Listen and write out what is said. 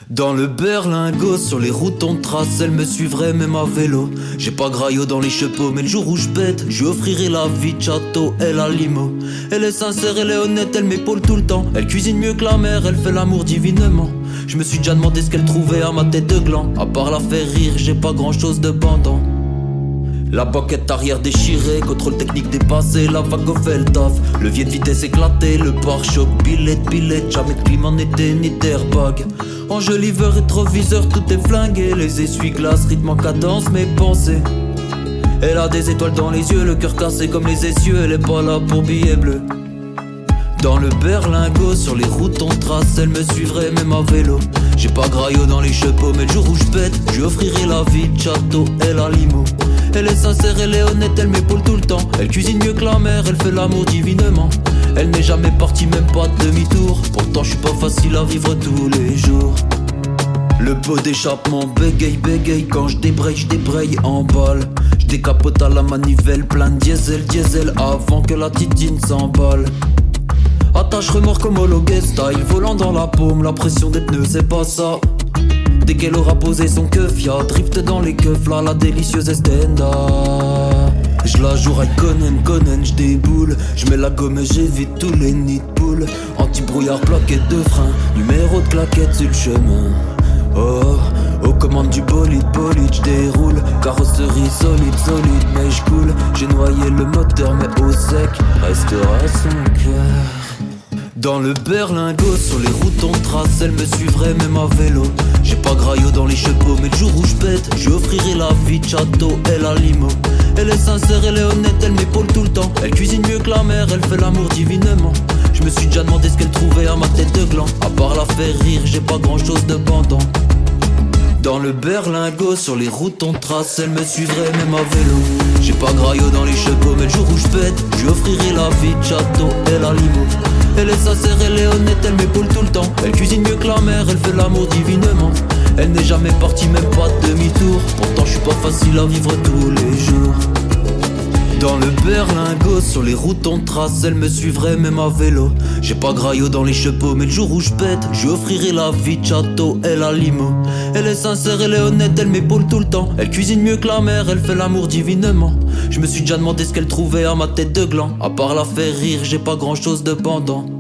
Dans le berlingot, sur les routes on trace, elle me suivrait même à vélo. J'ai pas graillot dans les chapeaux, mais le jour où je pète, je lui offrirai la vie de château, elle a limo. Elle est sincère, elle est honnête, elle m'épaule tout le temps. Elle cuisine mieux que la mère, elle fait l'amour divinement. Je me suis déjà demandé ce qu'elle trouvait à ma tête de gland. À part la faire rire, j'ai pas grand chose de bandant. La banquette arrière déchirée, contrôle technique dépassé, la vague au fait le taf. Levier de vitesse éclaté, le pare-choc, billet, jamais de clim en été ni d'airbag. Enjoliveur, rétroviseur, tout est flingué, les essuie-glaces, rythme en cadence, mes pensées. Elle a des étoiles dans les yeux, le cœur cassé comme les essieux, elle est pas là pour billets bleus. Dans le berlingot, sur les routes on trace, elle me suivrait même à vélo. J'ai pas graillot dans les chapeaux, mais le jour où je pète, je lui offrirai la vie de château, elle a limo. Elle est sincère, elle est honnête, elle m'épaule tout le temps. Elle cuisine mieux que la mère, elle fait l'amour divinement. Elle n'est jamais partie, même pas de demi-tour. Pourtant je suis pas facile à vivre tous les jours. Le pot d'échappement bégaye quand je débraye en balle. Je décapote à la manivelle, plein de diesel avant que la titine s'emballe. Attache remorque homologué style, volant dans la paume, la pression des pneus c'est pas ça. Dès qu'elle aura posé son keuf, y'a drift dans les keufs, là la délicieuse Estenda. Je la joue à Conan, j'déboule. J'mets la gomme et j'évite tous les nids de poules. Anti-brouillard, plaquette de frein, numéro de claquette sur le chemin. Oh, aux commandes du bolide, j'déroule. Carrosserie solide, mais j'coule. J'ai noyé le moteur mais au sec restera son cœur. Dans le berlingot, sur les routes on trace, elle me suivrait même à vélo. J'ai pas graillot dans les chapeaux, mais le jour où je pète, je lui offrirai la vie de château, elle a limo. Elle est sincère, elle est honnête, elle m'épaule tout le temps. Elle cuisine mieux que la mère, elle fait l'amour divinement. Je me suis déjà demandé ce qu'elle trouvait à ma tête de gland. À part la faire rire, j'ai pas grand chose de bandant. Dans le berlingot, sur les routes on trace, elle me suivrait même à vélo. J'ai pas graillot dans les chapeaux, mais le jour où je pète, je lui offrirai la vie de château, elle a limo. Elle est sincère, elle est honnête, elle m'épaule tout le temps. Elle cuisine mieux que la mère, elle fait l'amour divinement. Elle n'est jamais partie, même pas de demi-tour. Pourtant je suis pas facile à vivre tous les jours. Dans le berlingot, sur les routes on trace, elle me suivrait même à vélo. J'ai pas graillot dans les chapeaux, mais le jour où je pète, je lui offrirai la vie de château, elle a limo. Elle est sincère, elle est honnête, elle m'épaule tout le temps. Elle cuisine mieux que la mère, elle fait l'amour divinement. Je me suis déjà demandé ce qu'elle trouvait à ma tête de gland. À part la faire rire, j'ai pas grand chose de pendant.